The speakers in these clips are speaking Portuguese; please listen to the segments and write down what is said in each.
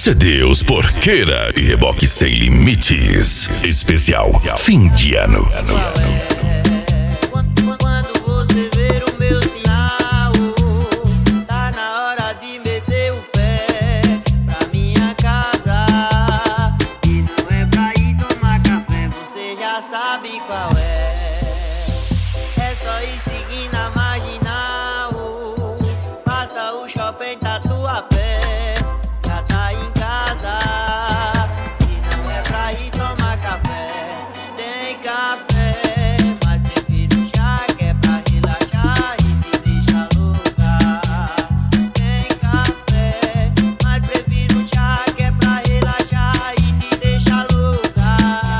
CDs Porqueira e Reboque Sem Limites. Especial fim de ano. Quando você ver o meu sinal, tá na hora de meter o pé pra minha casa. E não é pra ir tomar café, você já sabe qual é. É só ir seguir na marginal, passa o shopping Tatuapé, já tá em casa. E não é pra ir tomar café, tem café, mas prefiro chá, que é pra relaxar e te deixar louca. Tem café, mas prefiro chá, que é pra relaxar e te deixar louca.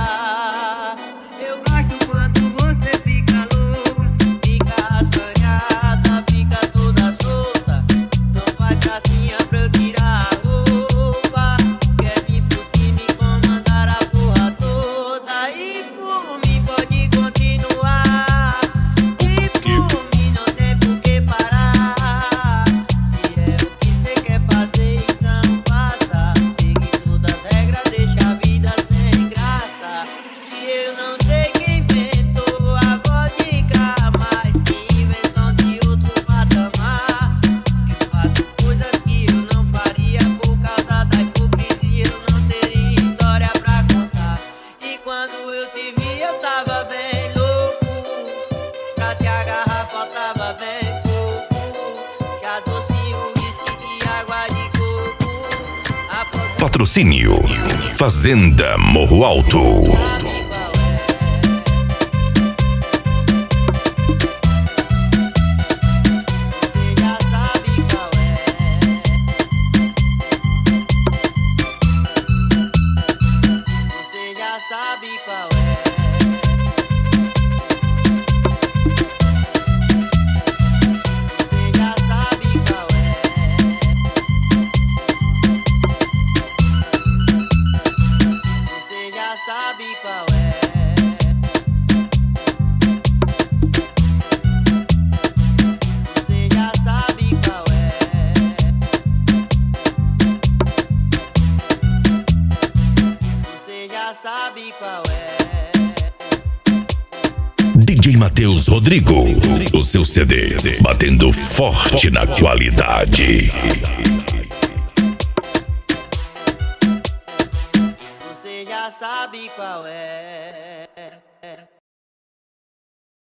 Eu gosto quando você fica louca, fica assanhada, fica toda solta. Não faz gracinha pra eu tirar a roupa, quer vir pro time comandar a porra toda. E por mim pode continuar, e por mim não tem por que parar. Se é o que cê quer fazer, então faça. Segue todas as regras, deixa a vida sem graça. E eu não sei quem inventou a vodka, mas que invenção de outro patamar. Eu faço coisas que eu não faria por causa da hipocrisia, eu não teria história pra contar. E quando eu te vi eu tava bem louco, pra te agarrar faltava bem pouco. Já docinho, uísque e água de coco. Patrocínio Fazenda Morro Alto. Você já sabe qual é. Você já sabe qual é. Você já sabe qual é. Você já sabe qual é. Você já sabe qual é. DJ Matheus Rodrigo. O seu CD batendo forte na qualidade. Você já sabe qual é.